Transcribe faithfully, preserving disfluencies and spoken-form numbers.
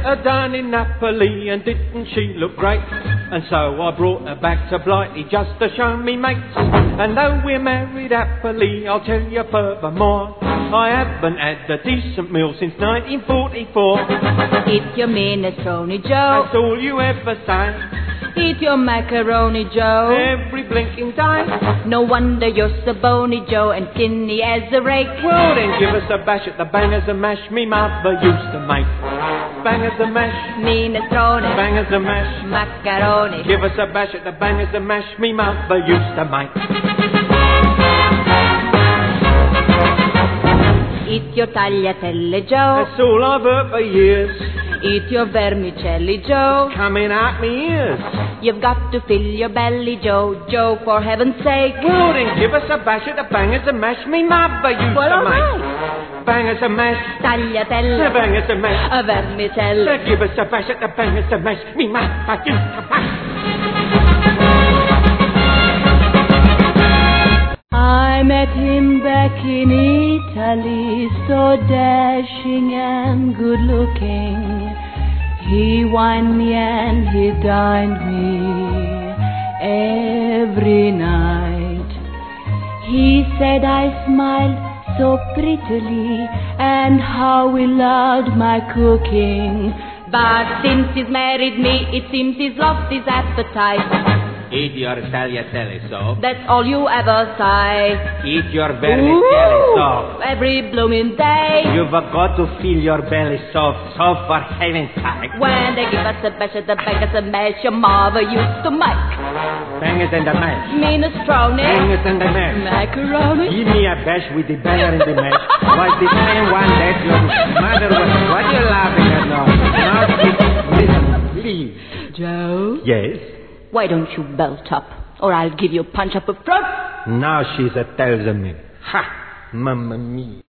her down in Napoli, and didn't she look great? And so I brought her back to Blighty just to show me mates. And though we're married happily, I'll tell you furthermore, I haven't had a decent meal since nineteen forty-four. Eat your minestrone, Joe. That's all you ever say. Eat your macaroni, Joe. Every blinking day. No wonder you're so bony, Joe, and skinny as a rake. Well then give us a bash at the bangers and mash me mother used to make. Bangers and mash, minestrone, bangers and mash, macaroni. Give us a bash at the bangers and mash me mother used to make. Eat your tagliatelle, Joe. That's all I've heard for years. Eat your vermicelli, Joe. Coming out me ears. You've got to fill your belly, Joe. Joe, for heaven's sake. Well then give us a bash at the bangers and mash me mother used well, to all make. Right. Bangers and mash, tagliatelle, the bangers and mash, a vermicelli. Give us a bash at the bangers and mash me mother used to make. I met him back in Italy, so dashing and good looking. He wined me and he dined me every night. He said I smiled so prettily and how he loved my cooking. But since he's married me, it seems he's lost his appetite. Eat your tagliatelle sauce. That's all you ever say. Eat your vermicelli sauce. Every blooming day. You've got to fill your belly soft, soft for heaven's sake. When they give us a bash at the bangers and mash your mother used to make. Bangers and the mash. Minestrone. Bangers and the mash. Macaroni. Give me a bash with the banger and the mash. Was the same one that your mother was. What are you laughing at now? Now, listen, please. Joe? Yes? Why don't you belt up, or I'll give you a punch up the front? Now she's a tells me. Ha! Mamma mia.